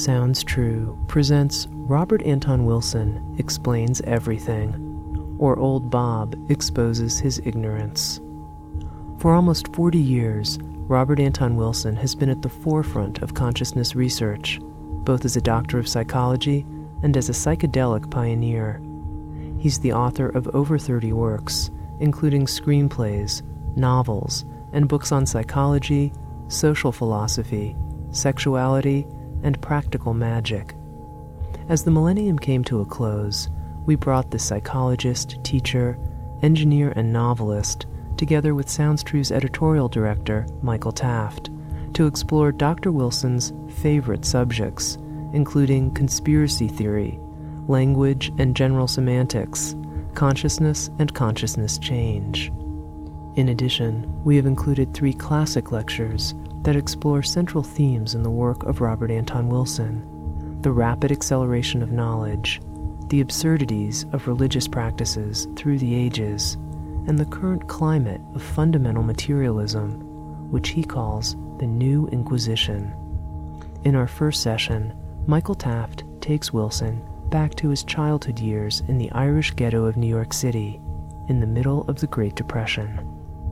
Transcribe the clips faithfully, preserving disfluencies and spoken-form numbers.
Sounds True presents Robert Anton Wilson Explains Everything, or Old Bob Exposes His Ignorance. For almost forty years, Robert Anton Wilson has been at the forefront of consciousness research, both as a doctor of psychology and as a psychedelic pioneer. He's the author of over thirty works, including screenplays, novels, and books on psychology, social philosophy, sexuality, and practical magic. As the millennium came to a close, we brought the psychologist, teacher, engineer, and novelist together with Sounds True's editorial director, Michael Taft, to explore Doctor Wilson's favorite subjects, including conspiracy theory, language and general semantics, consciousness and consciousness change. In addition, we have included three classic lectures that explore central themes in the work of Robert Anton Wilson: the rapid acceleration of knowledge, the absurdities of religious practices through the ages, and the current climate of fundamental materialism, which he calls the New Inquisition. In our first session, Michael Taft takes Wilson back to his childhood years in the Irish ghetto of New York City, in the middle of the Great Depression.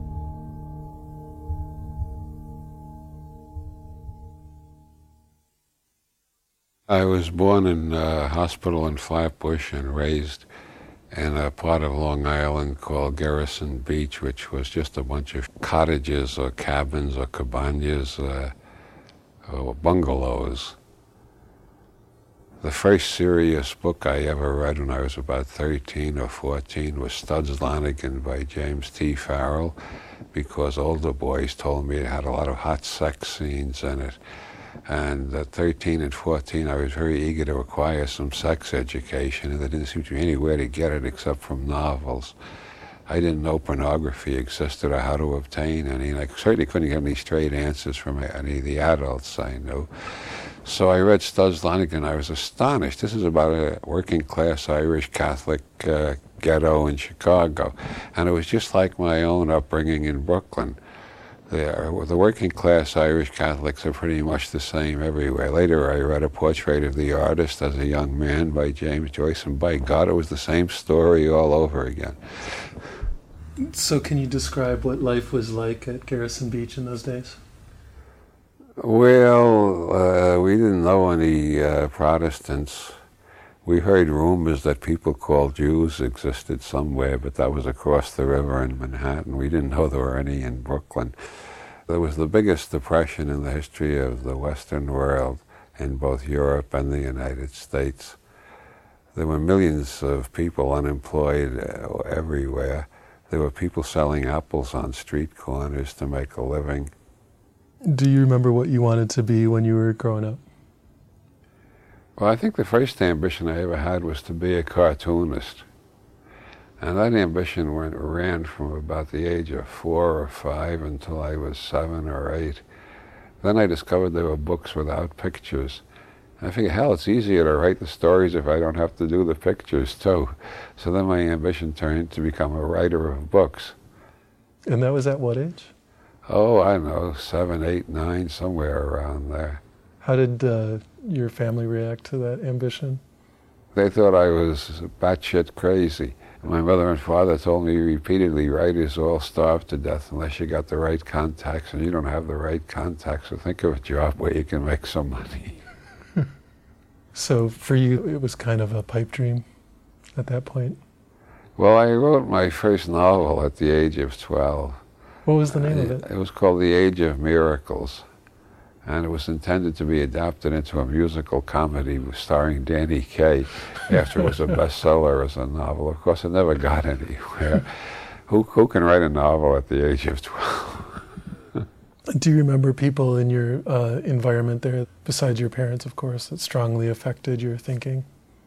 I was born in a hospital in Flatbush and raised in a part of Long Island called Garrison Beach, which was just a bunch of cottages or cabins or cabanas uh, or bungalows. The first serious book I ever read when I was about thirteen or fourteen was Studs Lanigan by James T. Farrell, because older boys told me it had a lot of hot sex scenes in it. And at thirteen and fourteen, I was very eager to acquire some sex education, and there didn't seem to be anywhere to get it except from novels. I didn't know pornography existed or how to obtain any, and I certainly couldn't get any straight answers from any of the adults I knew. So I read Studs Lanigan. I was astonished. This is about a working-class Irish Catholic uh, ghetto in Chicago, and it was just like my own upbringing in Brooklyn. The, the working-class Irish Catholics are pretty much the same everywhere. Later, I read A Portrait of the Artist as a Young Man by James Joyce, and by God, it was the same story all over again. So can you describe what life was like at Garrison Beach in those days? Well, uh, we didn't know any uh, Protestants. We heard rumors that people called Jews existed somewhere, but that was across the river in Manhattan. We didn't know there were any in Brooklyn. There was the biggest depression in the history of the Western world, in both Europe and the United States. There were millions of people unemployed uh, everywhere. There were people selling apples on street corners to make a living. Do you remember what you wanted to be when you were growing up? Well, I think the first ambition I ever had was to be a cartoonist. And that ambition went, ran from about the age of four or five until I was seven or eight. Then I discovered there were books without pictures. And I figured, hell, it's easier to write the stories if I don't have to do the pictures, too. So then my ambition turned to become a writer of books. And that was at what age? Oh, I don't know, seven, eight, nine, somewhere around there. How did uh, your family react to that ambition? They thought I was batshit crazy. My mother and father told me repeatedly, writers all starve to death unless you got the right contacts, and you don't have the right contacts, so think of a job where you can make some money. So for you, it was kind of a pipe dream at that point? Well, I wrote my first novel at the age of twelve. What was the name uh, of it? It was called The Age of Miracles, and it was intended to be adapted into a musical comedy starring Danny Kaye after it was a bestseller as a novel. Of course, it never got anywhere. who, who can write a novel at the age of twelve? Do you remember people in your uh, environment there, besides your parents, of course, that strongly affected your thinking?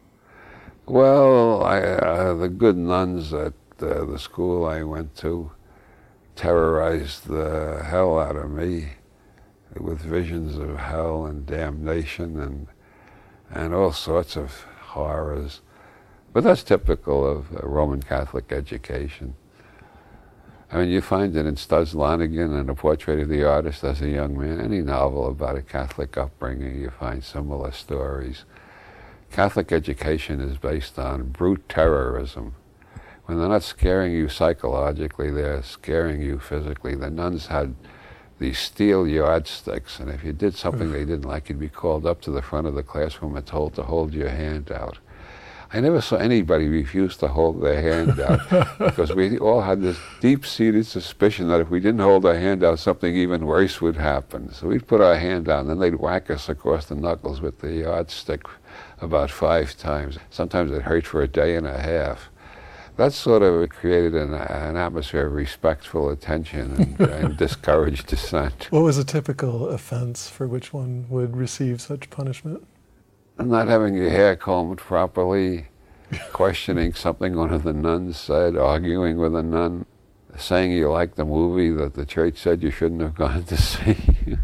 Well, I, uh, the good nuns at uh, the school I went to terrorized the hell out of me with visions of hell and damnation and and all sorts of horrors. But that's typical of a Roman Catholic education. I mean, you find it in Studs Lanigan and A Portrait of the Artist as a young man. Any novel about a Catholic upbringing, you find similar stories. Catholic education is based on brute terrorism. When they're not scaring you psychologically, they're scaring you physically. The nuns had these steel yardsticks, and if you did something they didn't like, you'd be called up to the front of the classroom and told to hold your hand out. I never saw anybody refuse to hold their hand out because we all had this deep-seated suspicion that if we didn't hold our hand out, something even worse would happen. So we'd put our hand out, and then they'd whack us across the knuckles with the yardstick about five times. Sometimes it hurt for a day and a half. That sort of created an, an atmosphere of respectful attention and, and discouraged dissent. What was a typical offense for which one would receive such punishment? Not having your hair combed properly, questioning something one of the nuns said, arguing with a nun, saying you liked the movie that the church said you shouldn't have gone to see.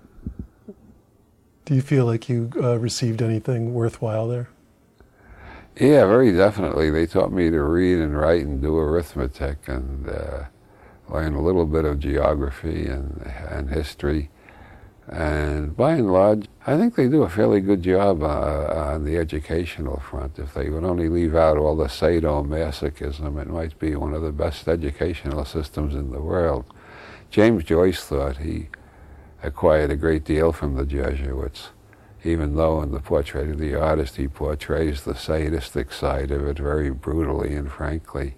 Do you feel like you uh, received anything worthwhile there? Yeah, very definitely. They taught me to read and write and do arithmetic and uh, learn a little bit of geography and, and history. And by and large, I think they do a fairly good job uh, on the educational front. If they would only leave out all the sadomasochism, it might be one of the best educational systems in the world. James Joyce thought he acquired a great deal from the Jesuits, even though in The Portrait of the Artist he portrays the sadistic side of it very brutally and frankly.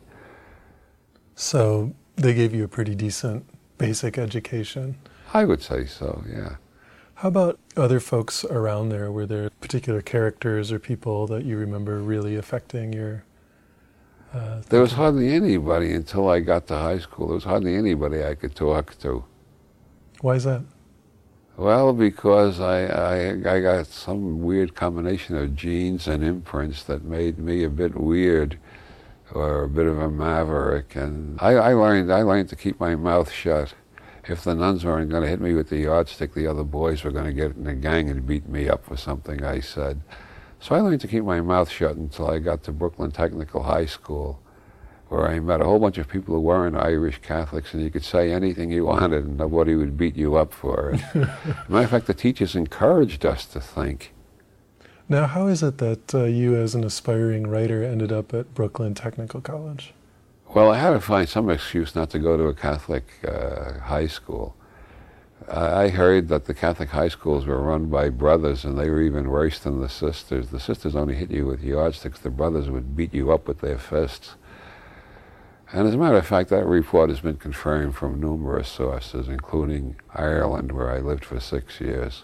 So they gave you a pretty decent basic education. I would say so, yeah. How about other folks around there? Were there particular characters or people that you remember really affecting your uh, There was hardly anybody until I got to high school. There was hardly anybody I could talk to. Why is that? Well, because I, I, I got some weird combination of genes and imprints that made me a bit weird or a bit of a maverick. And I, I learned I learned to keep my mouth shut. If the nuns weren't going to hit me with the yardstick, the other boys were going to get in a gang and beat me up for something I said. So I learned to keep my mouth shut until I got to Brooklyn Technical High School, where I met a whole bunch of people who weren't Irish Catholics, and you could say anything you wanted and nobody would beat you up for it. As a matter of fact, the teachers encouraged us to think. Now, how is it that uh, you, as an aspiring writer, ended up at Brooklyn Technical College? Well, I had to find some excuse not to go to a Catholic uh, high school. I heard that the Catholic high schools were run by brothers, and they were even worse than the sisters. The sisters only hit you with yardsticks. The brothers would beat you up with their fists. And as a matter of fact, that report has been confirmed from numerous sources, including Ireland, where I lived for six years.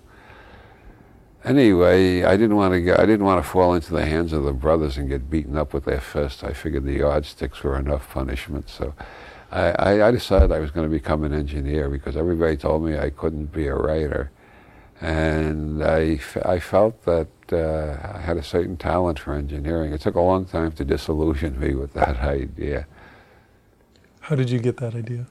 Anyway, I didn't want to get, I didn't want to fall into the hands of the brothers and get beaten up with their fists. I figured the yardsticks were enough punishment. So I, I, I decided I was going to become an engineer because everybody told me I couldn't be a writer. And I, f- I felt that uh, I had a certain talent for engineering. It took a long time to disillusion me with that idea. How did you get that idea?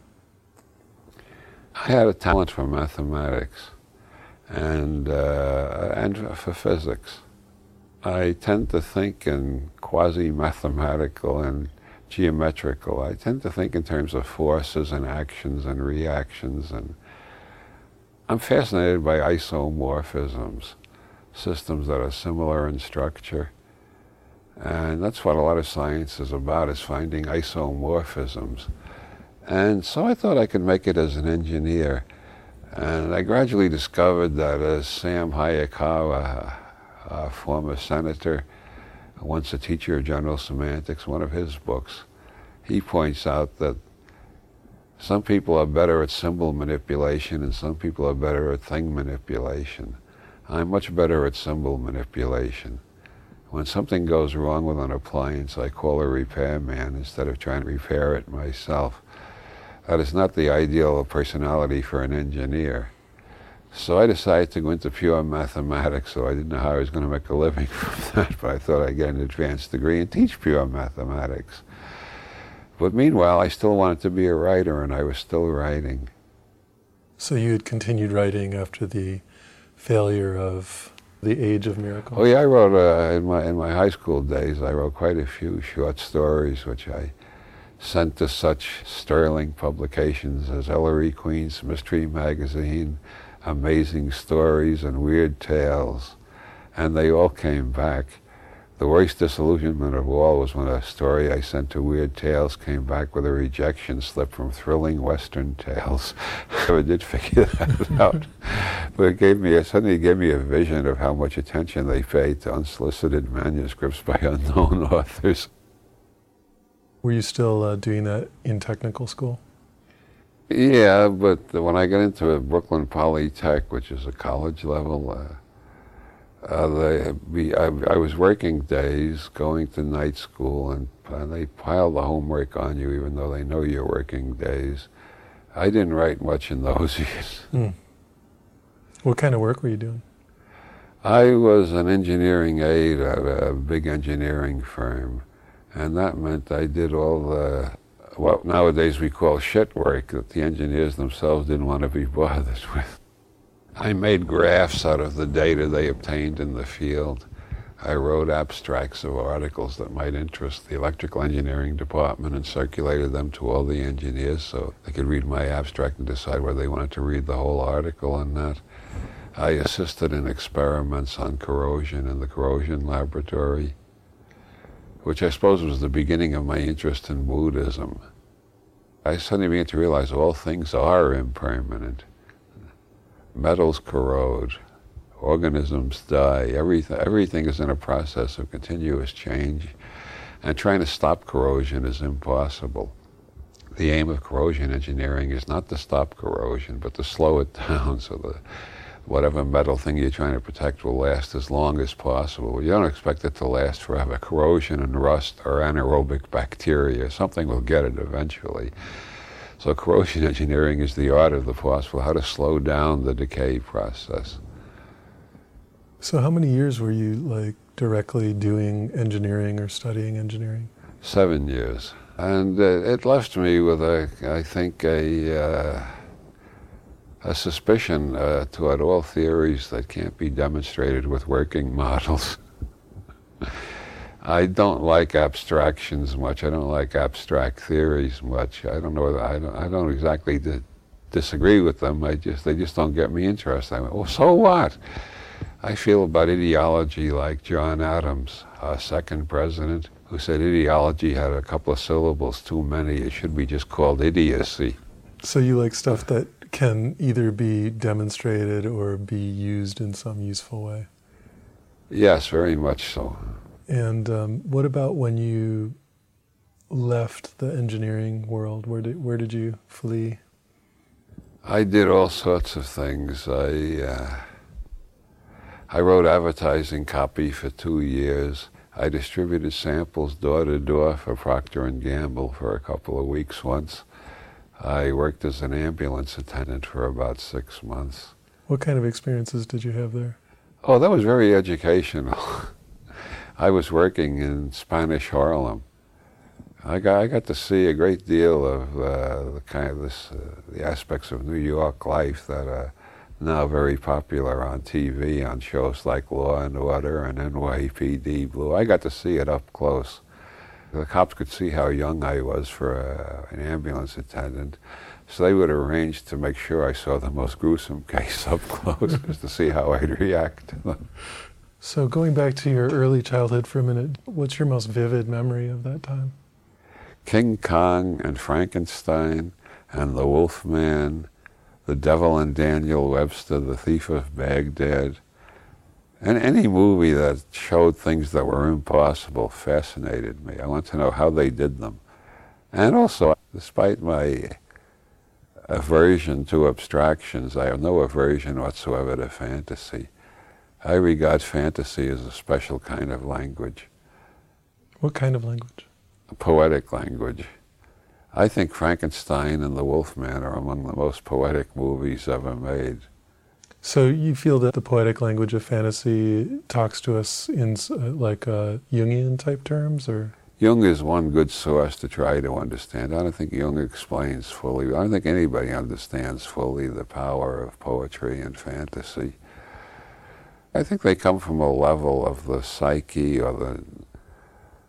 I had a talent for mathematics and uh, and for physics. I tend to think in quasi-mathematical and geometrical. I tend to think in terms of forces and actions and reactions, and I'm fascinated by isomorphisms, systems that are similar in structure. And that's what a lot of science is about, is finding isomorphisms. And so I thought I could make it as an engineer. And I gradually discovered that as Sam Hayakawa, a former senator, once a teacher of general semantics, one of his books, he points out that some people are better at symbol manipulation and some people are better at thing manipulation. I'm much better at symbol manipulation. When something goes wrong with an appliance, I call a repairman instead of trying to repair it myself. That is not the ideal personality for an engineer. So I decided to go into pure mathematics, so I didn't know how I was going to make a living from that, but I thought I'd get an advanced degree and teach pure mathematics. But meanwhile, I still wanted to be a writer, and I was still writing. So you had continued writing after the failure of The Age of Miracles? Oh yeah, I wrote, uh, in my in my high school days, I wrote quite a few short stories, which I sent to such sterling publications as Ellery Queen's Mystery Magazine, Amazing Stories, and Weird Tales, and they all came back. The worst disillusionment of all was when a story I sent to Weird Tales came back with a rejection slip from Thrilling Western Tales. I never did figure that out. But it gave me, it suddenly gave me a vision of how much attention they paid to unsolicited manuscripts by unknown authors. Were you still uh, doing that in technical school? Yeah, but when I got into Brooklyn Polytech, which is a college level, uh, Uh, they, be, I, I was working days, going to night school, and, and they pile the homework on you even though they know you're working days. I didn't write much in those years. Hmm. What kind of work were you doing? I was an engineering aide at a big engineering firm, and that meant I did all the, what nowadays we call shit work that the engineers themselves didn't want to be bothered with. I made graphs out of the data they obtained in the field. I wrote abstracts of articles that might interest the electrical engineering department and circulated them to all the engineers so they could read my abstract and decide whether they wanted to read the whole article or not. I assisted in experiments on corrosion in the corrosion laboratory, which I suppose was the beginning of my interest in Buddhism. I suddenly began to realize all things are impermanent. Metals corrode, organisms die, everything, everything is in a process of continuous change, and trying to stop corrosion is impossible. The aim of corrosion engineering is not to stop corrosion, but to slow it down so that whatever metal thing you're trying to protect will last as long as possible. You don't expect it to last forever. Corrosion and rust are anaerobic bacteria. Something will get it eventually. So corrosion engineering is the art of the possible, how to slow down the decay process. So how many years were you like directly doing engineering or studying engineering? Seven years. And uh, it left me with, a, I think, a, uh, a suspicion uh, toward all theories that can't be demonstrated with working models. I don't like abstractions much. I don't like abstract theories much. I don't know. I don't. I don't exactly di- disagree with them. I just they just don't get me interested. I went, well, so what? I feel about ideology like John Adams, our second president, who said ideology had a couple of syllables too many. It should be just called idiocy. So you like stuff that can either be demonstrated or be used in some useful way? Yes, very much so. And um, what about when you left the engineering world? Where did where did you flee? I did all sorts of things. I uh, I wrote advertising copy for two years. I distributed samples door to door for Procter and Gamble for a couple of weeks once. I worked as an ambulance attendant for about six months. What kind of experiences did you have there? Oh, that was very educational. I was working in Spanish Harlem. I got I got to see a great deal of uh, the kind of this uh, the aspects of New York life that are now very popular on T V on shows like Law and Order and N Y P D Blue. I got to see it up close. The cops could see how young I was for a, an ambulance attendant, so they would arrange to make sure I saw the most gruesome case up close just to see how I'd react to them. So going back to your early childhood for a minute, what's your most vivid memory of that time? King Kong and Frankenstein and the Wolfman, The Devil and Daniel Webster, The Thief of Baghdad, and any movie that showed things that were impossible fascinated me. I want to know how they did them. And also, despite my aversion to abstractions, I have no aversion whatsoever to fantasy. I regard fantasy as a special kind of language. What kind of language? A poetic language. I think Frankenstein and the Wolfman are among the most poetic movies ever made. So you feel that the poetic language of fantasy talks to us in uh, like uh, Jungian type terms, or? Jung is one good source to try to understand. I don't think Jung explains fully. I don't think anybody understands fully the power of poetry and fantasy. I think they come from a level of the psyche or the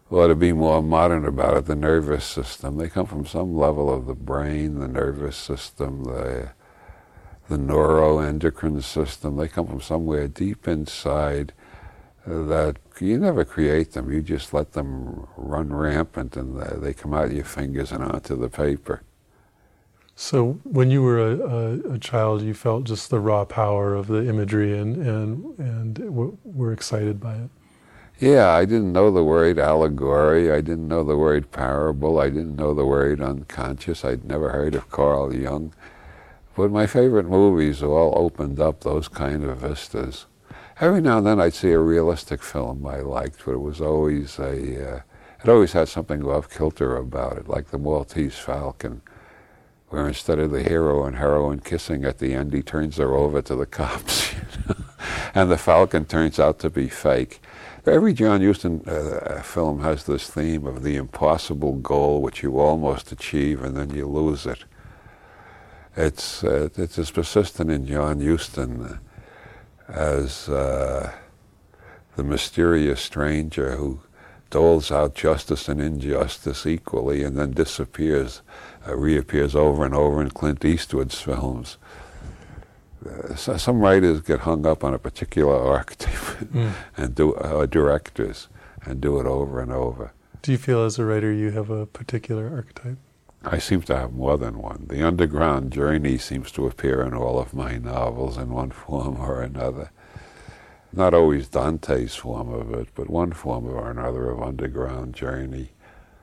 Or to be more modern about it, the nervous system. They come from some level of the brain, the nervous system, the the neuroendocrine system. They come from somewhere deep inside uh, that you never create them. You just let them run rampant, and uh, they come out of your fingers and onto the paper. So when you were a, a, a child, you felt just the raw power of the imagery and, and, and w- were excited by it? Yeah, I didn't know the word allegory. I didn't know the word parable. I didn't know the word unconscious. I'd never heard of Carl Jung. But my favorite movies all opened up those kind of vistas. Every now and then I'd see a realistic film I liked, but it was always a, uh, it always had something off kilter about it, like The Maltese Falcon, where instead of the hero and heroine kissing at the end, he turns her over to the cops, you know? And the falcon turns out to be fake. Every John Huston uh, film has this theme of the impossible goal which you almost achieve and then you lose it. It's uh, it's as persistent in John Huston as uh, the mysterious stranger who doles out justice and injustice equally and then disappears, uh, reappears over and over in Clint Eastwood's films. Uh, so some writers get hung up on a particular archetype mm. and do uh, directors and do it over and over. Do you feel as a writer you have a particular archetype? I seem to have more than one. The underground journey seems to appear in all of my novels in one form or another. Not always Dante's form of it, but one form or another of underground journey.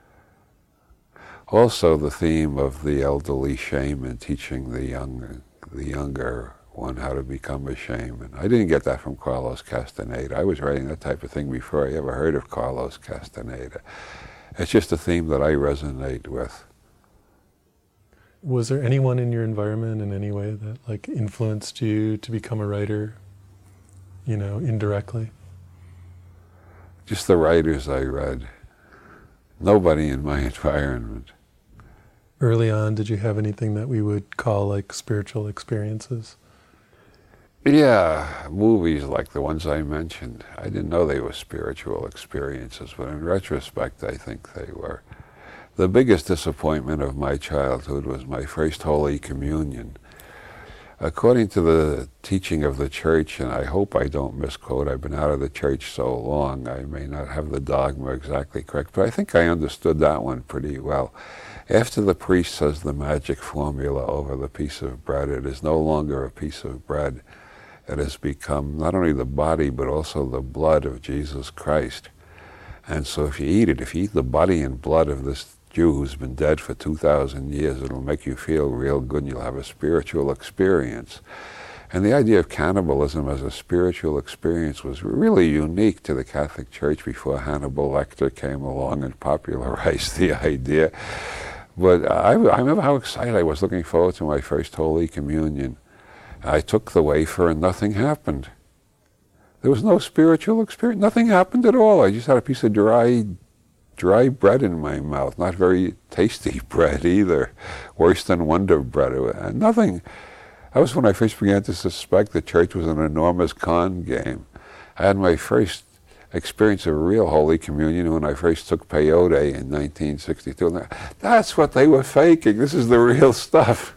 Also the theme of the elderly shaman teaching the young, the younger one how to become a shaman. I didn't get that from Carlos Castaneda. I was writing that type of thing before I ever heard of Carlos Castaneda. It's just a theme that I resonate with. Was there anyone in your environment in any way that like influenced you to become a writer, you know, indirectly? Just the writers I read. Nobody in my environment. Early on, did you have anything that we would call like spiritual experiences? Yeah, movies like the ones I mentioned. I didn't know they were spiritual experiences, but in retrospect, I think they were. The biggest disappointment of my childhood was my first Holy Communion. According to the teaching of the church, and I hope I don't misquote, I've been out of the church so long, I may not have the dogma exactly correct, but I think I understood that one pretty well. After the priest says the magic formula over the piece of bread, it is no longer a piece of bread. It has become not only the body, but also the blood of Jesus Christ. And so if you eat it, if you eat the body and blood of this Jew who's been dead for two thousand years, it'll make you feel real good and you'll have a spiritual experience. And the idea of cannibalism as a spiritual experience was really unique to the Catholic Church before Hannibal Lecter came along and popularized the idea. But I, I remember how excited I was looking forward to my first Holy Communion. I took the wafer and nothing happened. There was no spiritual experience. Nothing happened at all. I just had a piece of dry dry bread in my mouth, not very tasty bread either, worse than Wonder Bread. And nothing. That was when I first began to suspect the church was an enormous con game. I had my first experience of real Holy Communion when I first took peyote in nineteen sixty-two. That's what they were faking. This is the real stuff.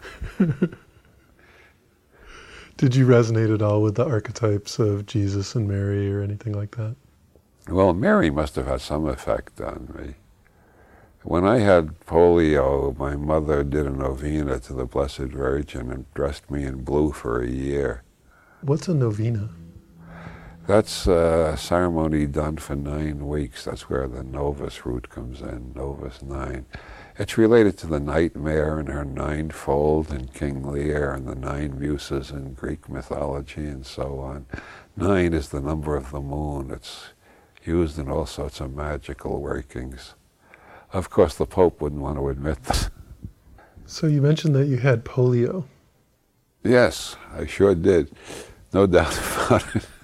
Did you resonate at all with the archetypes of Jesus and Mary or anything like that? Well, Mary must have had some effect on me. When I had polio, my mother did a novena to the Blessed Virgin and dressed me in blue for a year. What's a novena? That's a ceremony done for nine weeks. That's where the novus root comes in, novus nine. It's related to the nightmare and her ninefold in King Lear and the nine muses in Greek mythology and so on. Nine is the number of the moon. It's used in all sorts of magical workings. Of course, the Pope wouldn't want to admit that. So you mentioned that you had polio. Yes, I sure did. No doubt about it.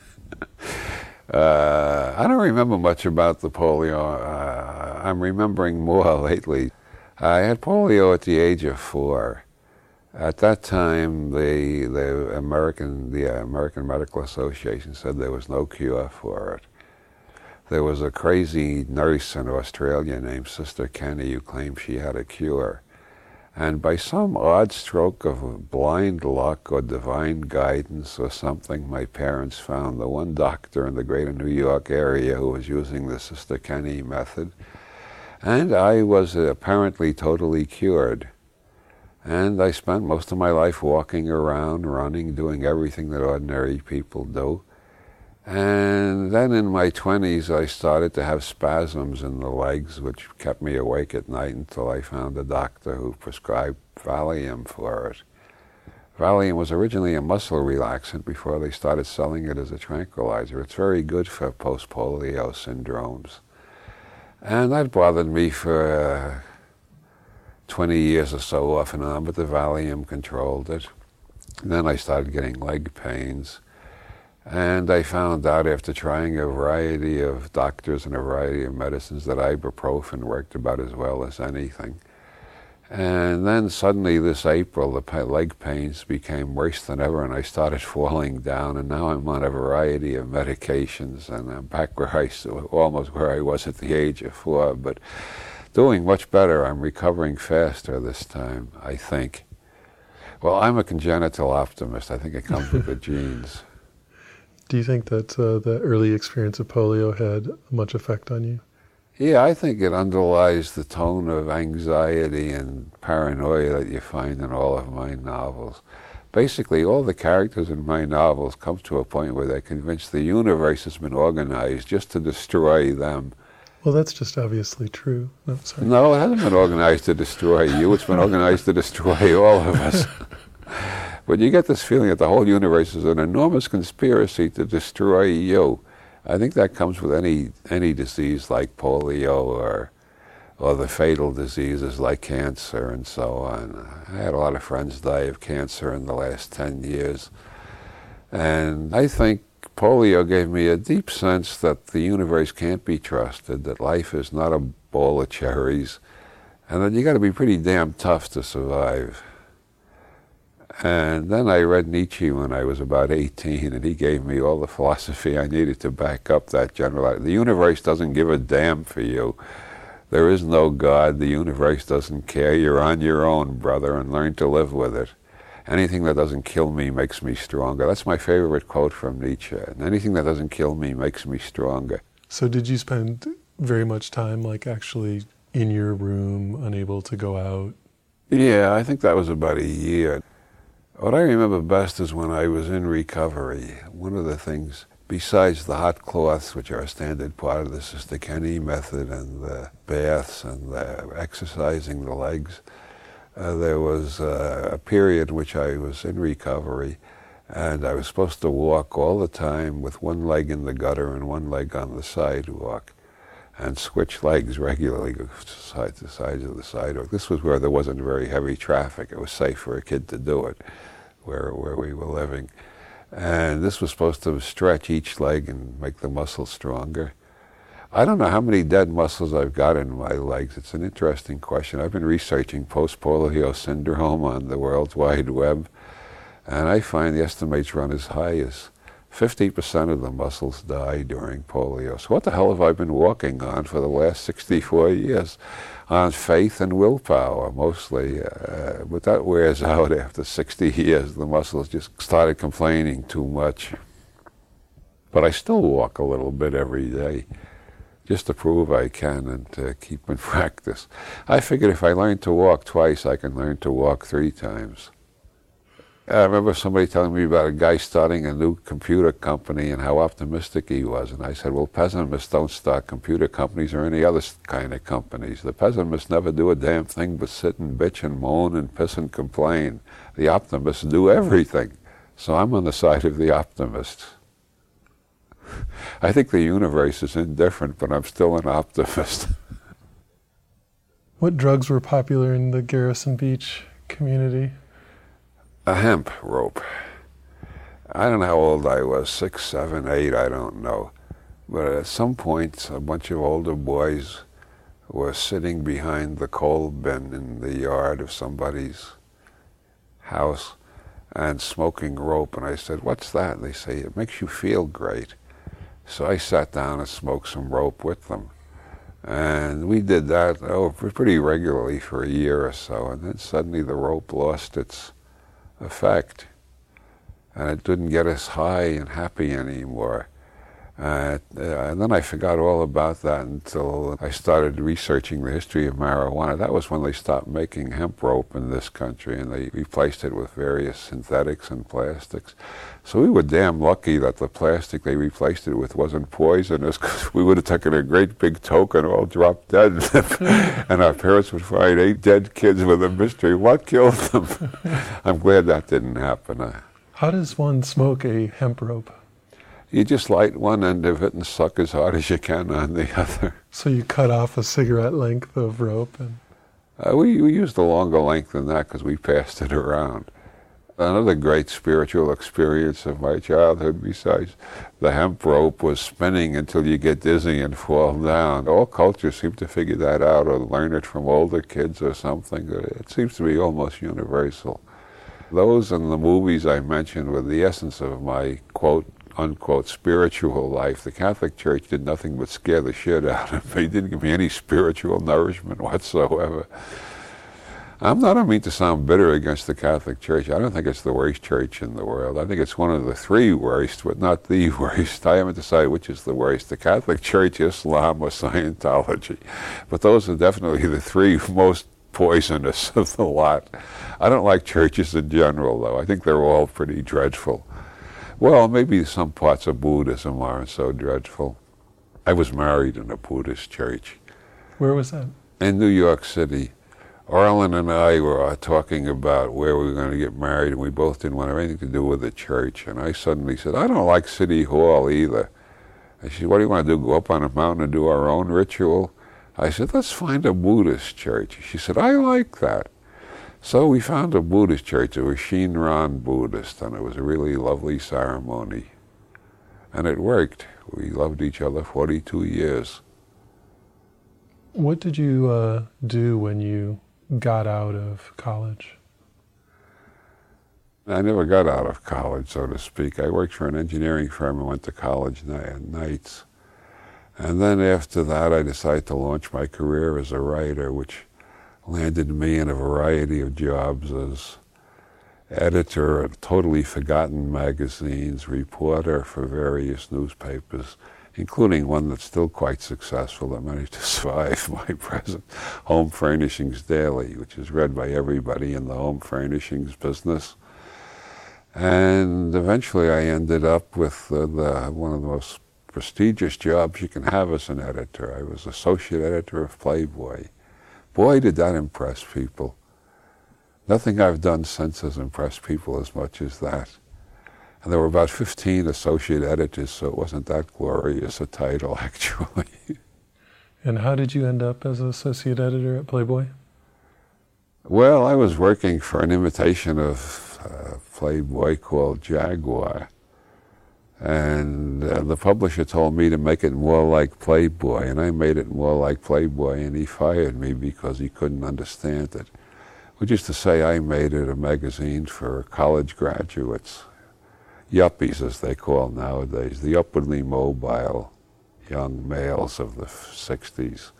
uh, I don't remember much about the polio. Uh, I'm remembering more lately. I had polio at the age of four. At that time, the the American the American Medical Association said there was no cure for it. there was a crazy nurse in Australia named Sister Kenny who claimed she had a cure. And by some odd stroke of blind luck or divine guidance or something, my parents found the one doctor in the greater New York area who was using the Sister Kenny method. And I was apparently totally cured. And I spent most of my life walking around, running, doing everything that ordinary people do. And then in my twenties, I started to have spasms in the legs, which kept me awake at night until I found a doctor who prescribed Valium for it. Valium was originally a muscle relaxant before they started selling it as a tranquilizer. It's very good for post-polio syndromes. And that bothered me for uh, twenty years or so off and on, but the Valium controlled it. And then I started getting leg pains. And I found out after trying a variety of doctors and a variety of medicines that ibuprofen worked about as well as anything. And then suddenly this April, the leg pains became worse than ever, and I started falling down, and now I'm on a variety of medications, and I'm back where I, almost where I was at the age of four, but doing much better. I'm recovering faster this time, I think. Well, I'm a congenital optimist. I think it comes with the genes. Do you think that uh, the early experience of polio had much effect on you? Yeah, I think it underlies the tone of anxiety and paranoia that you find in all of my novels. Basically, all the characters in my novels come to a point where they're convinced the universe has been organized just to destroy them. Well, that's just obviously true. No, sorry. No, it hasn't been organized to destroy you. It's been organized to destroy all of us. But you get this feeling that the whole universe is an enormous conspiracy to destroy you. I think that comes with any any disease like polio or or the fatal diseases like cancer and so on. I had a lot of friends die of cancer in the last ten years. And I think polio gave me a deep sense that the universe can't be trusted, that life is not a bowl of cherries, and that you got to be pretty damn tough to survive. And then I read Nietzsche when I was about eighteen, and he gave me all the philosophy I needed to back up that general. The universe doesn't give a damn for you. There is no God. The universe doesn't care. You're on your own, brother, and learn to live with it. Anything that doesn't kill me makes me stronger. That's my favorite quote from Nietzsche. And anything that doesn't kill me makes me stronger. So did you spend very much time, like, actually in your room, unable to go out? Yeah, I think that was about a year. What I remember best is when I was in recovery. One of the things, besides the hot cloths, which are a standard part of the Sister Kenny method, and the baths and the exercising the legs, uh, there was uh, a period in which I was in recovery, and I was supposed to walk all the time with one leg in the gutter and one leg on the sidewalk, and switch legs regularly, side to side of the sidewalk. This was where there wasn't very heavy traffic. It was safe for a kid to do it, where where we were living. And this was supposed to stretch each leg and make the muscles stronger. I don't know how many dead muscles I've got in my legs. It's an interesting question. I've been researching post-polio syndrome on the World Wide Web, and I find the estimates run as high as fifty percent of the muscles die during polio. So what the hell have I been walking on for the last sixty-four years? On faith and willpower, mostly. Uh, but that wears out after sixty years. The muscles just started complaining too much. But I still walk a little bit every day, just to prove I can and to keep in practice. I figured if I learn to walk twice, I can learn to walk three times. I remember somebody telling me about a guy starting a new computer company and how optimistic he was. And I said, well, pessimists don't start computer companies or any other kind of companies. The pessimists never do a damn thing but sit and bitch and moan and piss and complain. The optimists do everything. So I'm on the side of the optimists. I think the universe is indifferent, but I'm still an optimist. What drugs were popular in the Garrison Beach community? A hemp rope. I don't know how old I was, six, seven, eight, I don't know. But at some point, a bunch of older boys were sitting behind the coal bin in the yard of somebody's house and smoking rope. And I said, what's that? And they say, it makes you feel great. So I sat down and smoked some rope with them. And we did that oh, pretty regularly for a year or so, and then suddenly the rope lost its effect, and it didn't get us high and happy anymore. Uh, and then I forgot all about that until I started researching the history of marijuana. That was when they stopped making hemp rope in this country, and they replaced it with various synthetics and plastics. So we were damn lucky that the plastic they replaced it with wasn't poisonous, because we would have taken a great big toke and all dropped dead. And our parents would find eight dead kids with a mystery. What killed them? I'm glad that didn't happen. How does one smoke a hemp rope? You just light one end of it and suck as hard as you can on the other. So you cut off a cigarette length of rope? and Uh, we, we used a longer length than that because we passed it around. Another great spiritual experience of my childhood, besides the hemp rope, was spinning until you get dizzy and fall down. All cultures seem to figure that out or learn it from older kids or something. It seems to be almost universal. Those and the movies I mentioned were the essence of my, quote, unquote, spiritual life. The Catholic Church did nothing but scare the shit out of me. It didn't give me any spiritual nourishment whatsoever. I'm not, I mean to sound bitter against the Catholic Church. I don't think it's the worst church in the world. I think it's one of the three worst, but not the worst. I haven't decided which is the worst, the Catholic Church, Islam, or Scientology. But those are definitely the three most poisonous of the lot. I don't like churches in general, though. I think they're all pretty dreadful. Well, maybe some parts of Buddhism aren't so dreadful. I was married in a Buddhist church. Where was that? In New York City. Arlen and I were talking about where we were going to get married, and we both didn't want anything to do with the church. And I suddenly said, I don't like City Hall either. And she said, what do you want to do, go up on a mountain and do our own ritual? I said, let's find a Buddhist church. She said, I like that. So we found a Buddhist church. It was Shinran Buddhist, and it was a really lovely ceremony. And it worked. We loved each other forty-two years. What did you uh, do when you got out of college? I never got out of college, so to speak. I worked for an engineering firm and went to college at nights. And then after that, I decided to launch my career as a writer, which landed me in a variety of jobs as editor of totally forgotten magazines, reporter for various newspapers, including one that's still quite successful that managed to survive my present, Home Furnishings Daily, which is read by everybody in the home furnishings business. And eventually I ended up with uh, the, one of the most prestigious jobs you can have as an editor. I was associate editor of Playboy. Boy, did that impress people. Nothing I've done since has impressed people as much as that. And there were about fifteen associate editors, so it wasn't that glorious a title, actually. And how did you end up as an associate editor at Playboy? Well, I was working for an imitation of uh, Playboy called Jaguar. And uh, the publisher told me to make it more like Playboy, and I made it more like Playboy, and he fired me because he couldn't understand it. Which is to say, I made it a magazine for college graduates, yuppies as they call nowadays, the upwardly mobile young males of the sixties.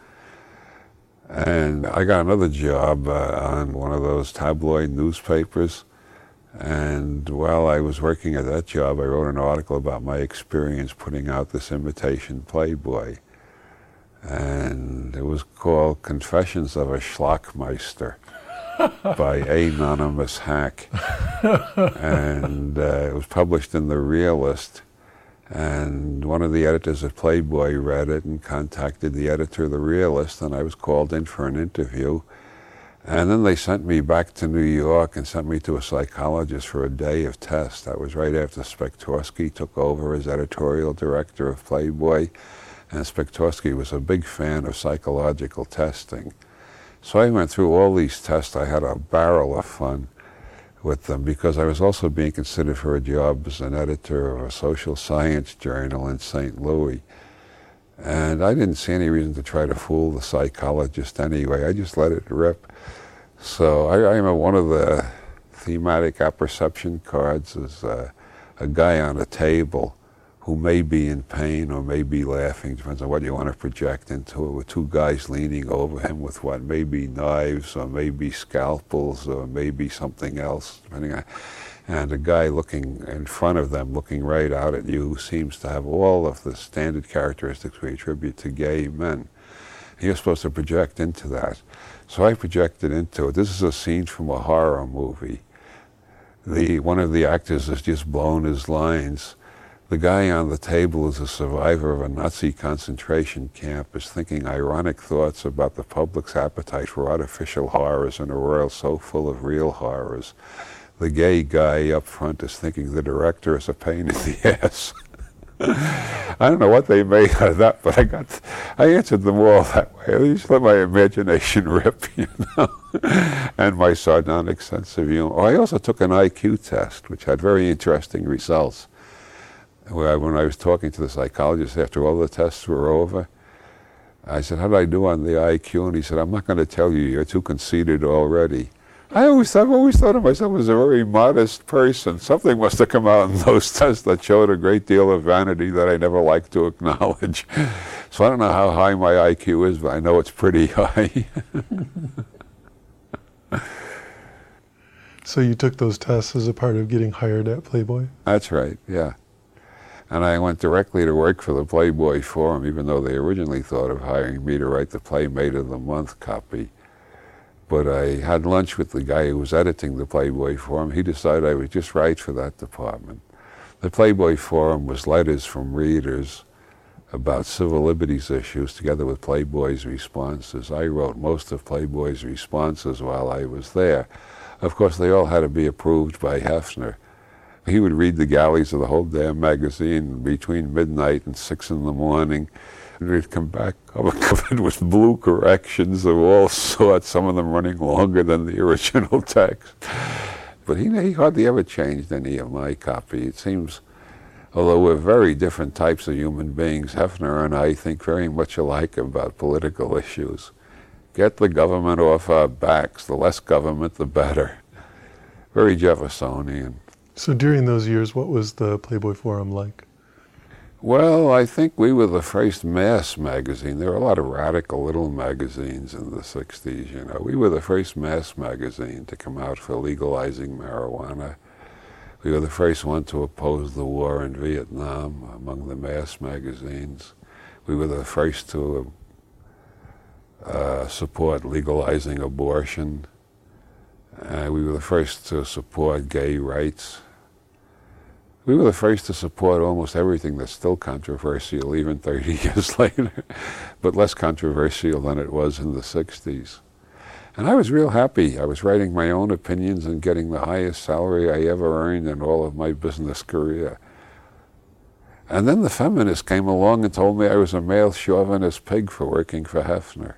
And I got another job uh, on one of those tabloid newspapers. And while I was working at that job, I wrote an article about my experience putting out this imitation Playboy. And it was called Confessions of a Schlockmeister by Anonymous Hack. And uh, it was published in The Realist. And one of the editors at Playboy read it and contacted the editor of The Realist, and I was called in for an interview. And then they sent me back to New York and sent me to a psychologist for a day of tests. That was right after Spektorsky took over as editorial director of Playboy. And Spektorsky was a big fan of psychological testing. So I went through all these tests. I had a barrel of fun with them because I was also being considered for a job as an editor of a social science journal in Saint Louis. And I didn't see any reason to try to fool the psychologist anyway. I just let it rip. So I, I'm a, one of the thematic apperception cards is uh, a guy on a table who may be in pain or may be laughing, depends on what you want to project into it, with two guys leaning over him with what may be knives or maybe scalpels or maybe something else, depending on, and a guy looking in front of them, looking right out at you, who seems to have all of the standard characteristics we attribute to gay men. And you're supposed to project into that. So I projected into it. This is a scene from a horror movie. The, one of the actors has just blown his lines. The guy on the table is a survivor of a Nazi concentration camp, is thinking ironic thoughts about the public's appetite for artificial horrors in a world so full of real horrors. The gay guy up front is thinking the director is a pain in the ass. I don't know what they made out of that, but I got, I answered them all that way. I just let my imagination rip, you know, and my sardonic sense of humor. Oh, I also took an I Q test, which had very interesting results. Where I, when I was talking to the psychologist after all the tests were over, I said, how did I do on the I Q? And he said, I'm not going to tell you, you're too conceited already. I always, I've always thought of myself as a very modest person. Something must have come out in those tests that showed a great deal of vanity that I never like to acknowledge. So I don't know how high my I Q is, but I know it's pretty high. So you took those tests as a part of getting hired at Playboy? That's right, yeah. And I went directly to work for the Playboy Forum, even though they originally thought of hiring me to write the Playmate of the Month copy. But I had lunch with the guy who was editing the Playboy Forum. He decided I would just write for that department. The Playboy Forum was letters from readers about civil liberties issues together with Playboy's responses. I wrote most of Playboy's responses while I was there. Of course, they all had to be approved by Hefner. He would read the galleys of the whole damn magazine between midnight and six in the morning. And we'd come back covered with blue corrections of all sorts, some of them running longer than the original text. But he, he hardly ever changed any of my copy. It seems, although we're very different types of human beings, Hefner and I think very much alike about political issues. Get the government off our backs. The less government, the better. Very Jeffersonian. So during those years, what was the Playboy Forum like? Well, I think we were the first mass magazine. There were a lot of radical little magazines in the sixties, you know. We were the first mass magazine to come out for legalizing marijuana. We were the first one to oppose the war in Vietnam among the mass magazines. We were the first to uh, support legalizing abortion. Uh, we were the first to support gay rights. We were the first to support almost everything that's still controversial, even thirty years later, but less controversial than it was in the sixties. And I was real happy. I was writing my own opinions and getting the highest salary I ever earned in all of my business career. And then the feminists came along and told me I was a male chauvinist pig for working for Hefner.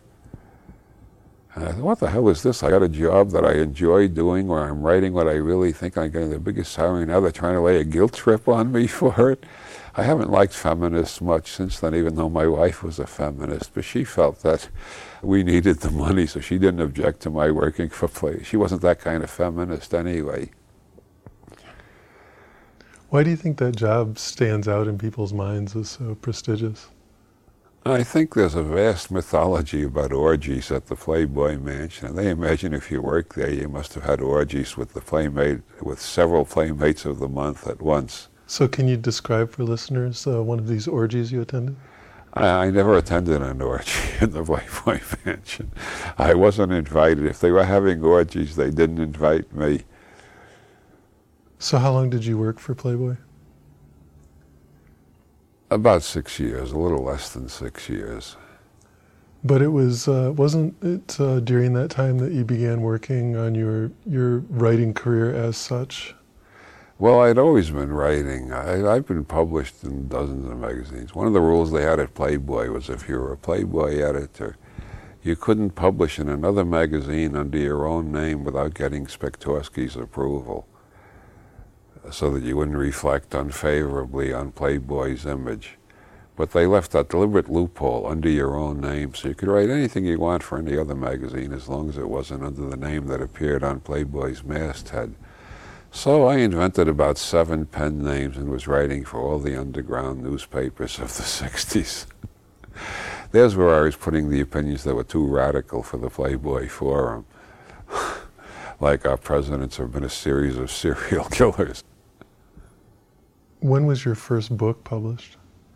And I thought, what the hell is this? I got a job that I enjoy doing where I'm writing what I really think I'm getting the biggest salary. Now they're trying to lay a guilt trip on me for it. I haven't liked feminists much since then, even though my wife was a feminist. But she felt that we needed the money, so she didn't object to my working for Play. She wasn't that kind of feminist anyway. Why do you think that job stands out in people's minds as so prestigious? I think there's a vast mythology about orgies at the Playboy Mansion. And they imagine if you work there, you must have had orgies with the Playmate, with several Playmates of the Month at once. So can you describe for listeners uh, one of these orgies you attended? I, I never attended an orgy in the Playboy Mansion. I wasn't invited. If they were having orgies, they didn't invite me. So how long did you work for Playboy? About six years, a little less than six years. But it was, uh, wasn't it uh, during that time that you began working on your, your writing career as such? Well, I'd always been writing. I, I've been published in dozens of magazines. One of the rules they had at Playboy was if you were a Playboy editor, you couldn't publish in another magazine under your own name without getting Spektorsky's approval, so that you wouldn't reflect unfavorably on Playboy's image. But they left that deliberate loophole under your own name, so you could write anything you want for any other magazine as long as it wasn't under the name that appeared on Playboy's masthead. So I invented about seven pen names and was writing for all the underground newspapers of the sixties. There's where I was putting the opinions that were too radical for the Playboy Forum. Like our presidents have been a series of serial killers. When was your first book published?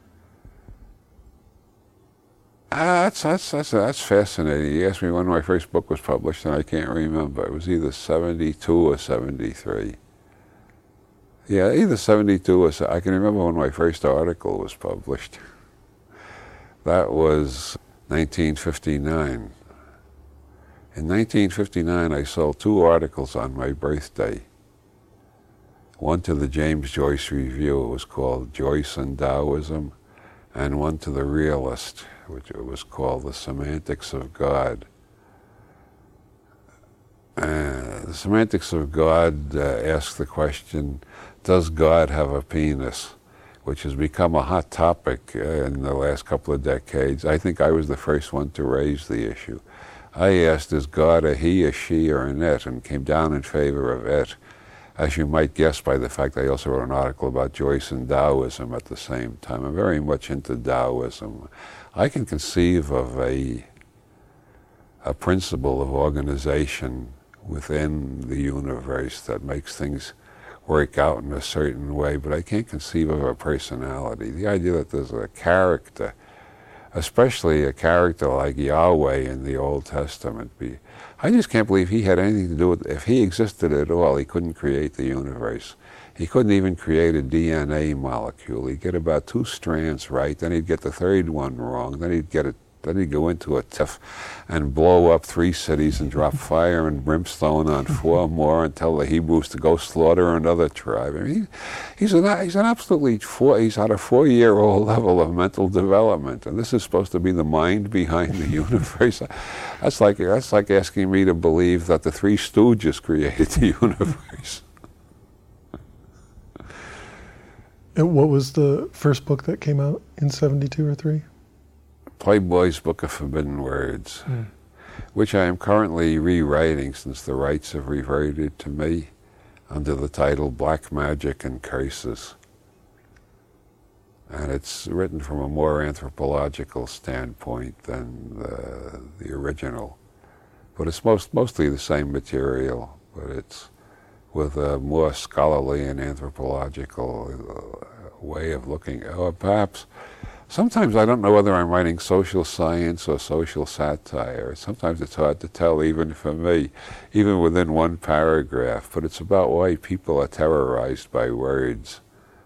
Ah, that's, that's, that's, that's fascinating. You asked me when my first book was published, and I can't remember. It was either seventy-two or seventy-three. Yeah, either seventy-two or... I can remember when my first article was published. That was nineteen fifty-nine. In nineteen fifty-nine, I sold two articles on my birthday. One to the James Joyce Review, it was called Joyce and Taoism, and one to the Realist, which it was called The Semantics of God. Uh, the Semantics of God uh, asks the question, does God have a penis? Which has become a hot topic uh, in the last couple of decades. I think I was the first one to raise the issue. I asked, is God a he, a she, or an it, and came down in favor of it. As you might guess by the fact I also wrote an article about Joyce and Taoism at the same time. I'm very much into Taoism. I can conceive of a, a principle of organization within the universe that makes things work out in a certain way, but I can't conceive of a personality. The idea that there's a character, especially a character like Yahweh in the Old Testament, be, I just can't believe he had anything to do with, if he existed at all, he couldn't create the universe. He couldn't even create a D N A molecule. He'd get about two strands right, then he'd get the third one wrong, then he'd get it, then he'd go into a tiff and blow up three cities and drop fire and brimstone on four more and tell the Hebrews to go slaughter another tribe. I mean, he, he's an he's an absolutely four, he's at a four-year-old level of mental development, and this is supposed to be the mind behind the universe. That's like that's like asking me to believe that the Three Stooges created the universe. And what was the first book that came out in seventy-two or three? Playboy's Book of Forbidden Words, mm. which I am currently rewriting since the rights have reverted to me under the title Black Magic and Curses. And it's written from a more anthropological standpoint than the, the original. But it's most, mostly the same material, but it's with a more scholarly and anthropological uh, way of looking, or perhaps sometimes I don't know whether I'm writing social science or social satire. Sometimes it's hard to tell, even for me, even within one paragraph. But it's about why people are terrorized by words.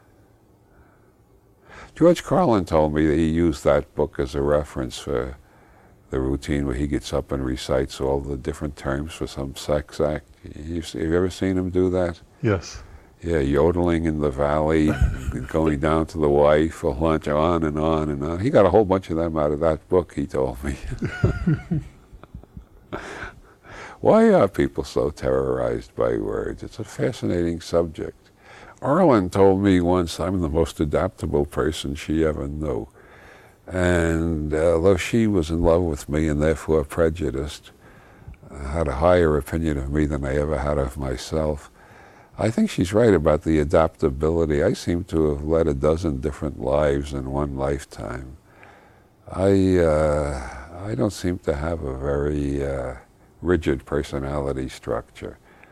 George Carlin told me that he used that book as a reference for the routine where he gets up and recites all the different terms for some sex act. You've, have you ever seen him do that? Yes. Yeah, yodeling in the valley, going down to the wife for lunch, on and on and on. He got a whole bunch of them out of that book, he told me. Why are people so terrorized by words? It's a fascinating subject. Arlen told me once I'm the most adaptable person she ever knew. And uh, although she was in love with me and therefore prejudiced, uh, had a higher opinion of me than I ever had of myself, I think she's right about the adaptability. I seem to have led a dozen different lives in one lifetime. I uh, I don't seem to have a very uh, rigid personality structure.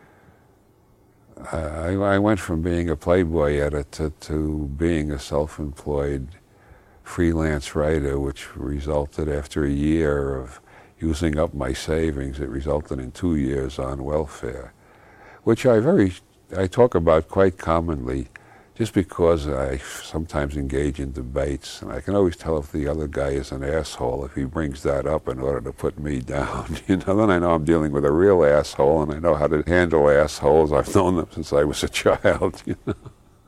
I, I went from being a Playboy editor to being a self-employed freelance writer, which resulted after a year of using up my savings, it resulted in two years on welfare, which I very I talk about quite commonly just because I sometimes engage in debates, and I can always tell if the other guy is an asshole if he brings that up in order to put me down. You know, then I know I'm dealing with a real asshole, and I know how to handle assholes. I've known them since I was a child, you know.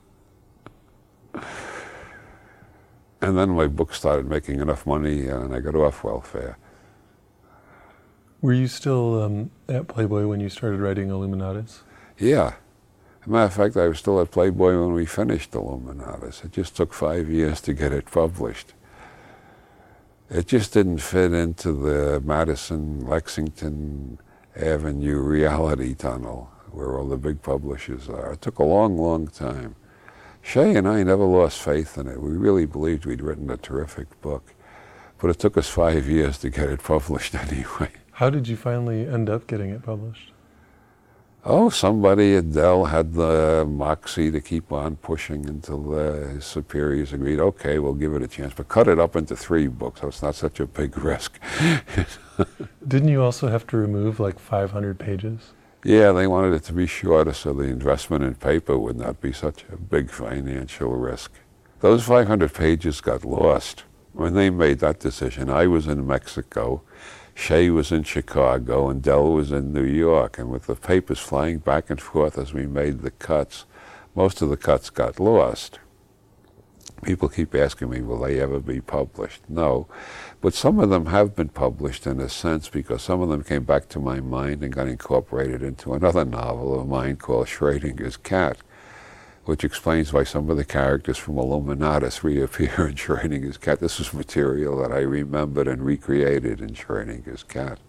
And then my book started making enough money, and I got off welfare. Were you still um, at Playboy when you started writing Illuminatus? Yeah. As a matter of fact, I was still at Playboy when we finished Illuminatus. It just took five years to get it published. It just didn't fit into the Madison, Lexington Avenue reality tunnel. where all the big publishers are. It took a long, long time. Shea and I never lost faith in it. We really believed we'd written a terrific book. But it took us five years to get it published anyway. How did you finally end up getting it published? Oh, somebody at Dell had the moxie to keep on pushing until uh, his superiors agreed, okay, we'll give it a chance, but cut it up into three books so it's not such a big risk. Didn't you also have to remove like five hundred pages? Yeah, they wanted it to be shorter so the investment in paper would not be such a big financial risk. Those five hundred pages got lost. When they made that decision, I was in Mexico, Shea was in Chicago, and Dell was in New York. And with the papers flying back and forth as we made the cuts, most of the cuts got lost. People keep asking me, will they ever be published? No. But some of them have been published in a sense because some of them came back to my mind and got incorporated into another novel of mine called Schrodinger's Cat, which explains why some of the characters from Illuminatus reappear in Schrodinger's Cat. This is material that I remembered and recreated in Schrodinger's Cat.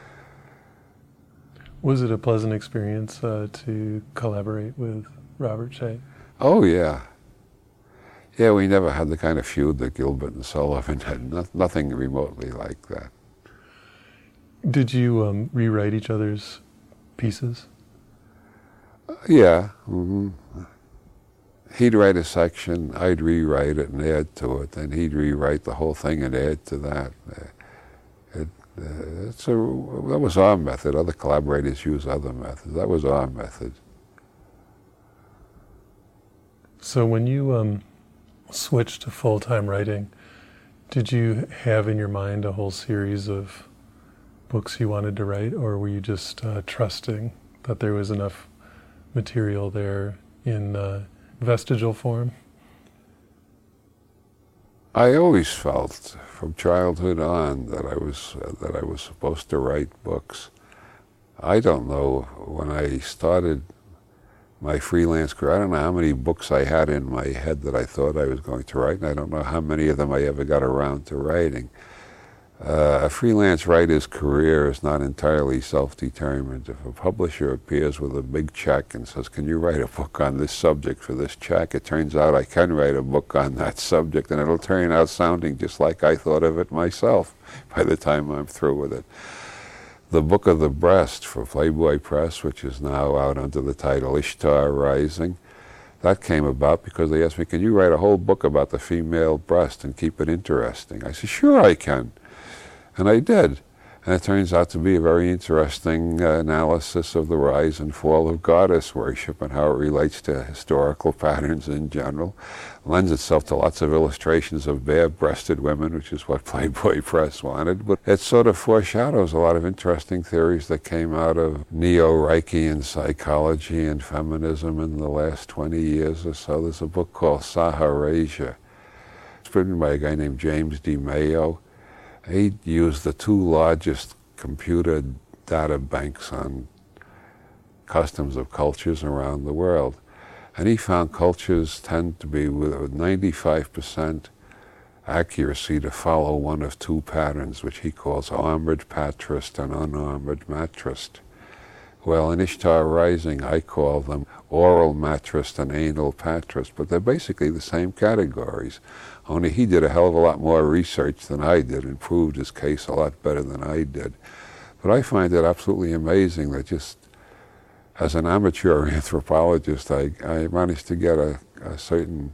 Was it a pleasant experience uh, to collaborate with Robert Shea? Oh, yeah. Yeah, we never had the kind of feud that Gilbert and Sullivan had. No, nothing remotely like that. Did you um, rewrite each other's pieces? Uh, yeah. Mm-hmm. He'd write a section, I'd rewrite it and add to it, and he'd rewrite the whole thing and add to that. Uh, it, uh, it's a, that was our method. Other collaborators use other methods. That was our method. So when you um, switched to full-time writing, did you have in your mind a whole series of books you wanted to write, or were you just uh, trusting that there was enough material there in uh, vestigial form? I always felt from childhood on that I was uh, that I was supposed to write books. I don't know, when I started my freelance career, I don't know how many books I had in my head that I thought I was going to write, and I don't know how many of them I ever got around to writing. Uh, a freelance writer's career is not entirely self-determined. If a publisher appears with a big check and says, can you write a book on this subject for this check, it turns out I can write a book on that subject, and it'll turn out sounding just like I thought of it myself by the time I'm through with it. The Book of the Breast for Playboy Press, which is now out under the title Ishtar Rising, that came about because they asked me, can you write a whole book about the female breast and keep it interesting? I said, sure I can. And I did. And it turns out to be a very interesting uh, analysis of the rise and fall of goddess worship and how it relates to historical patterns in general. It lends itself to lots of illustrations of bare-breasted women, which is what Playboy Press wanted. But it sort of foreshadows a lot of interesting theories that came out of neo-Reichian psychology and feminism in the last twenty years or so. There's a book called Saharasia. It's written by a guy named James DiMeo. He used the two largest computer data banks on customs of cultures around the world. And he found cultures tend to be with ninety-five percent accuracy to follow one of two patterns, which he calls armored patrist and unarmored matrist. Well, in Ishtar Rising, I call them oral matrist and anal patrist, but they're basically the same categories. Only he did a hell of a lot more research than I did and proved his case a lot better than I did. But I find it absolutely amazing that just as an amateur anthropologist, I, I managed to get a, a certain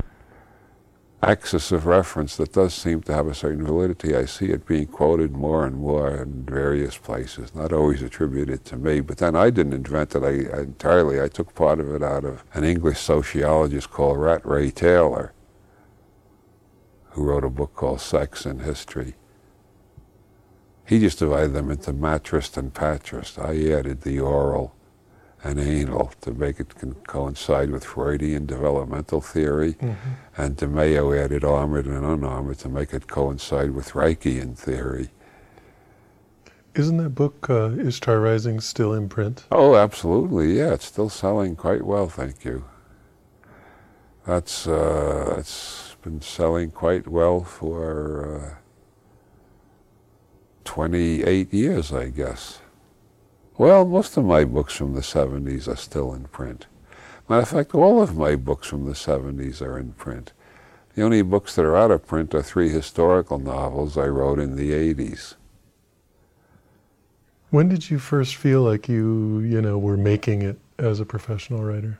axis of reference that does seem to have a certain validity. I see it being quoted more and more in various places, not always attributed to me. But then I didn't invent it I, I entirely. I took part of it out of an English sociologist called Rat Ray Taylor, who wrote a book called Sex and History. He just divided them into matrist and patrist. I added the oral and anal to make it con- coincide with Freudian developmental theory, mm-hmm. and DiMeo added armored and unarmored to make it coincide with Reichian theory. Isn't that book, uh, Ishtar Rising, still in print? Oh, absolutely, yeah. It's still selling quite well, thank you. That's, uh, it's been selling quite well for uh, twenty-eight years, I guess. Well, most of my books from the seventies are still in print. Matter of fact, all of my books from the seventies are in print. The only books that are out of print are three historical novels I wrote in the eighties. When did you first feel like you, you know, were making it as a professional writer?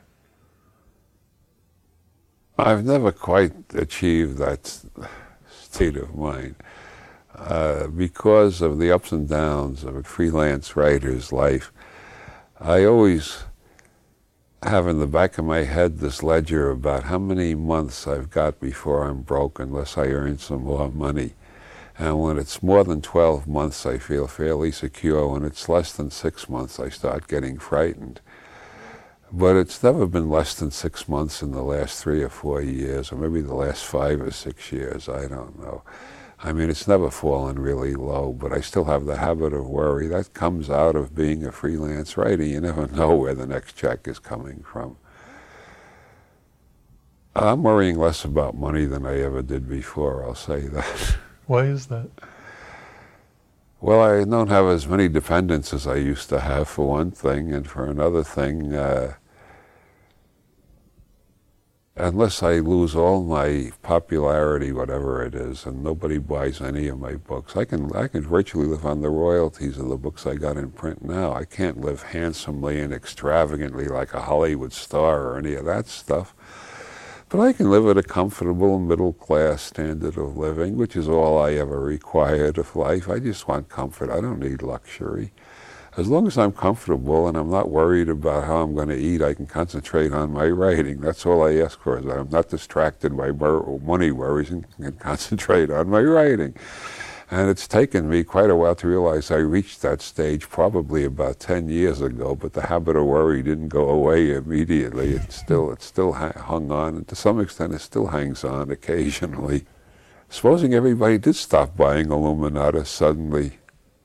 I've never quite achieved that state of mind uh, because of the ups and downs of a freelance writer's life. I always have in the back of my head this ledger about how many months I've got before I'm broke unless I earn some more money. And when it's more than twelve months, I feel fairly secure. When it's less than six months, I start getting frightened. But it's never been less than six months in the last three or four years, or maybe the last five or six years, I don't know. I mean, it's never fallen really low, but I still have the habit of worry. That comes out of being a freelance writer. You never know where the next check is coming from. I'm worrying less about money than I ever did before, I'll say that. Why is that? Well, I don't have as many dependents as I used to have, for one thing, and for another thing, uh, unless I lose all my popularity, whatever it is, and nobody buys any of my books, I can I can virtually live on the royalties of the books I got in print now. I can't live handsomely and extravagantly like a Hollywood star or any of that stuff. But I can live at a comfortable middle-class standard of living, which is all I ever required of life. I just want comfort. I don't need luxury. As long as I'm comfortable and I'm not worried about how I'm going to eat, I can concentrate on my writing. That's all I ask for, is that I'm not distracted by money worries and can concentrate on my writing. And it's taken me quite a while to realize I reached that stage probably about ten years ago, but the habit of worry didn't go away immediately. It still, it still hung on, and to some extent it still hangs on occasionally. Supposing everybody did stop buying Illuminatus suddenly,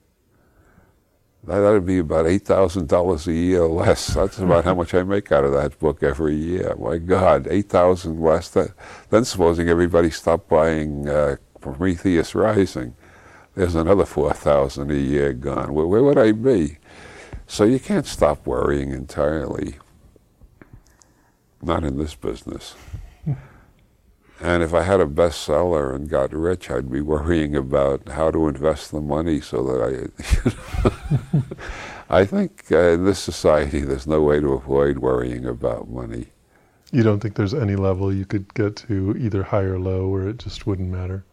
that would be about eight thousand dollars a year less. That's about how much I make out of that book every year. My God, eight thousand dollars less. That, then supposing everybody stopped buying uh, Prometheus Rising, there's another four thousand dollars a year gone. Where, where would I be? So you can't stop worrying entirely. Not in this business. And if I had a bestseller and got rich, I'd be worrying about how to invest the money so that I... You know, I think uh, in this society there's no way to avoid worrying about money. You don't think there's any level you could get to, either high or low, where it just wouldn't matter?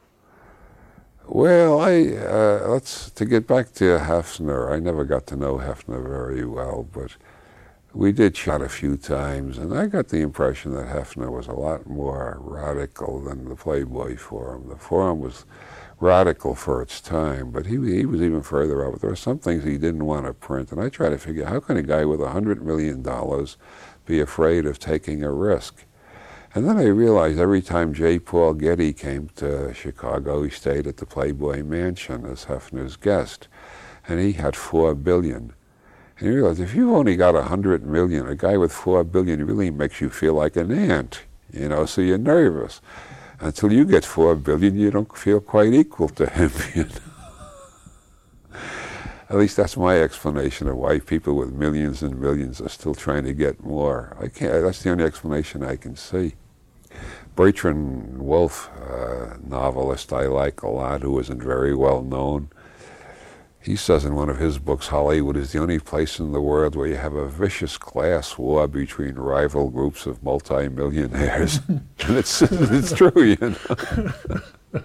Well, I uh, let's to get back to Hefner. I never got to know Hefner very well, but we did chat a few times, and I got the impression that Hefner was a lot more radical than the Playboy Forum. The Forum was radical for its time, but he he was even further out. There were some things he didn't want to print, and I try to figure out, how can a guy with a hundred million dollars be afraid of taking a risk? And then I realized every time J. Paul Getty came to Chicago, he stayed at the Playboy Mansion as Hefner's guest, and he had four billion. And you realize if you've only got a hundred million, a guy with four billion really makes you feel like an ant, you know. So you're nervous until you get four billion. You don't feel quite equal to him. You know? At least that's my explanation of why people with millions and millions are still trying to get more. I can't. That's the only explanation I can see. Bertrand Wolfe, uh, novelist I like a lot, who isn't very well known, he says in one of his books, Hollywood is the only place in the world where you have a vicious class war between rival groups of multimillionaires. And it's, it's true, you know.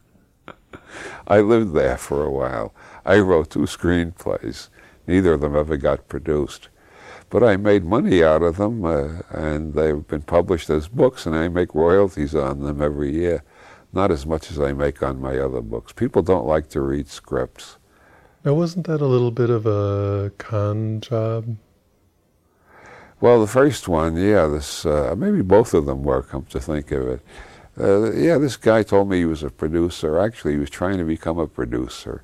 I lived there for a while. I wrote two screenplays. Neither of them ever got produced. But I made money out of them, uh, and they've been published as books, and I make royalties on them every year. Not as much as I make on my other books. People don't like to read scripts. Now, wasn't that a little bit of a con job? Well, the first one, yeah, this uh, maybe both of them were, come to think of it. Uh, yeah, this guy told me he was a producer. Actually, he was trying to become a producer.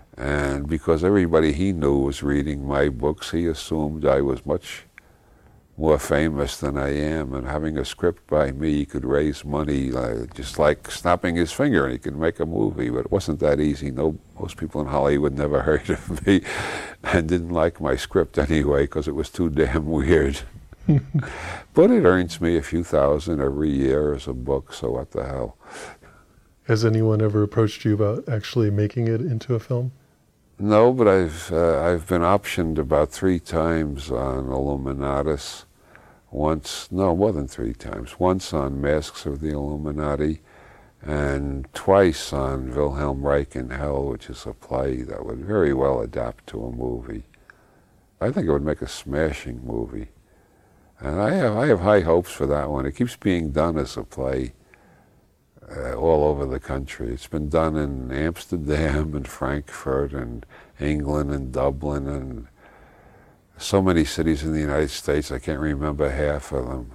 And because everybody he knew was reading my books, he assumed I was much more famous than I am, and having a script by me, he could raise money uh, just like snapping his finger, and he could make a movie. But it wasn't that easy. No, most people in Hollywood never heard of me and didn't like my script anyway because it was too damn weird. But it earns me a few thousand every year as a book, so what the hell. Has anyone ever approached you about actually making it into a film? No, but I've uh, I've been optioned about three times on Illuminatus. Once, no, more than three times. Once on Masks of the Illuminati, and twice on Wilhelm Reich in Hell, which is a play that would very well adapt to a movie. I think it would make a smashing movie. And I have I have high hopes for that one. It keeps being done as a play uh, all over the country. It's been done in Amsterdam and Frankfurt and England and Dublin and so many cities in the United States. I can't remember half of them.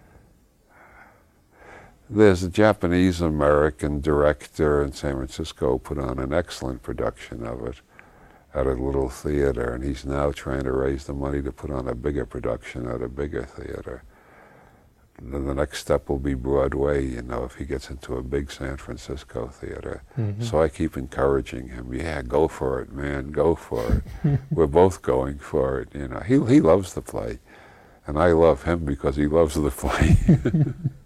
There's a Japanese-American director in San Francisco who put on an excellent production of it at a little theater, and he's now trying to raise the money to put on a bigger production at a bigger theater. Then the next step will be Broadway, you know, if he gets into a big San Francisco theater. Mm-hmm. So I keep encouraging him, yeah, go for it, man, go for it. We're both going for it, you know. He, he loves the play, and I love him because he loves the play.